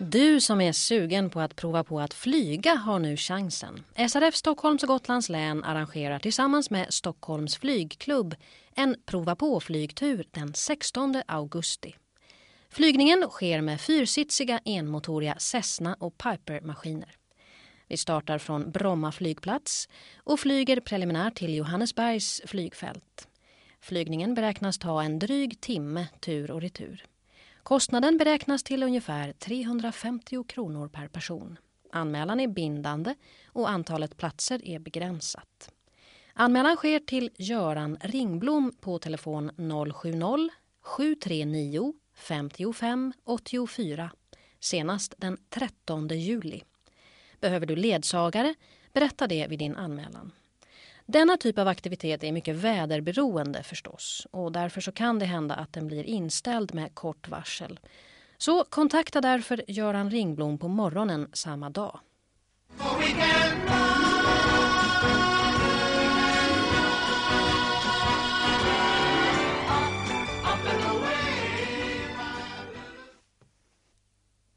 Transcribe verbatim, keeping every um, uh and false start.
Du som är sugen på att prova på att flyga har nu chansen. S R F Stockholms och Gotlands län arrangerar tillsammans med Stockholms flygklubb en prova på flygtur den sextonde augusti. Flygningen sker med fyrsitsiga enmotoriga Cessna och Piper-maskiner. Vi startar från Bromma flygplats och flyger preliminärt till Johannesbergs flygfält. Flygningen beräknas ta en dryg timme tur och retur. Kostnaden beräknas till ungefär trehundrafemtio kronor per person. Anmälan är bindande och antalet platser är begränsat. Anmälan sker till Göran Ringblom på telefon noll sju noll sju tre nio fem fem åtta fyra senast den trettonde juli. Behöver du ledsagare, berätta det vid din anmälan. Denna typ av aktivitet är mycket väderberoende förstås och därför så kan det hända att den blir inställd med kort varsel. Så kontakta därför Göran Ringblom på morgonen samma dag.